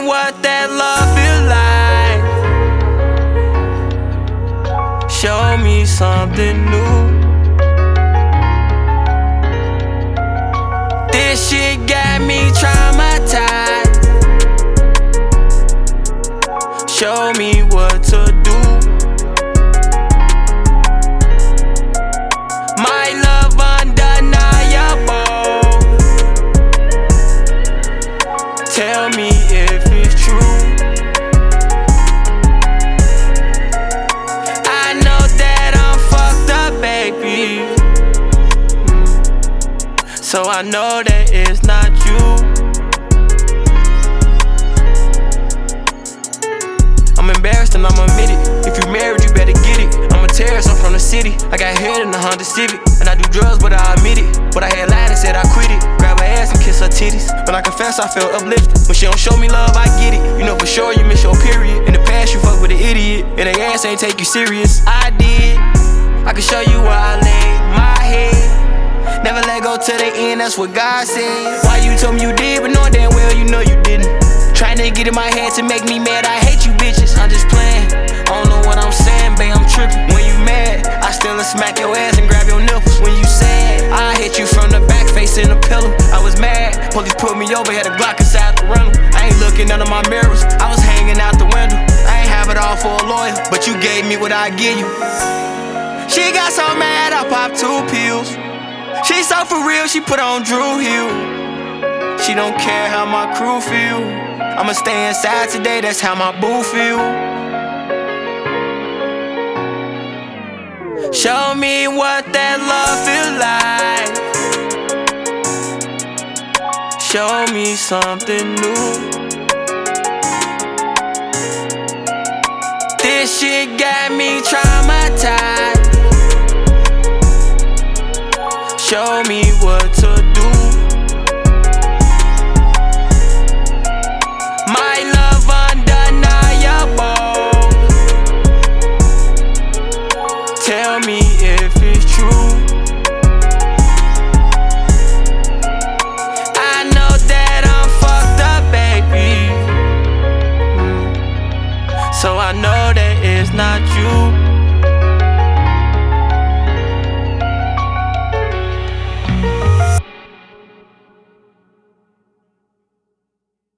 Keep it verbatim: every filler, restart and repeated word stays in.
what that love feel like. Show me something new. This shit got me traumatized. Show me what to do. My love undeniable. Tell me if it's true. I know that I'm fucked up, baby. So I know that it's not you. I'm embarrassed and I'ma admit it. If you married, you better get it. I'm a terrorist, I'm from the city. I got head in the Honda Civic. And I do drugs, but I admit it. But I had lied and said I quit it. Grab her ass and kiss her titties. When I confess, I feel uplifted. When she don't show me love, I get it. You know for sure you miss your period. In the past, you fuck with an idiot. And they ass ain't take you serious. I did. I can show you where I laid my head. Never let go to the end, that's what God said. Why you told me you did, but knowing damn well you know you didn't. Trying to get in my head to make me mad, I hate you bitches. I'm just playing, I don't know what I'm saying, babe, I'm tripping. When you mad, I still smack your ass and grab your nipples. When you sad, I hit you from the back, facing the pillow. I was mad, police pulled me over, had a Glock inside the rental. I ain't looking under my mirrors, I was hanging out the window. I ain't have it all for a lawyer, but you gave me what I give you. She got so mad, I popped two pills. She so for real, she put on Drew Hill. She don't care how my crew feel. I'ma stay inside today, that's how my boo feel. Show me what that love feel like. Show me something new. This shit got me traumatized. Show me what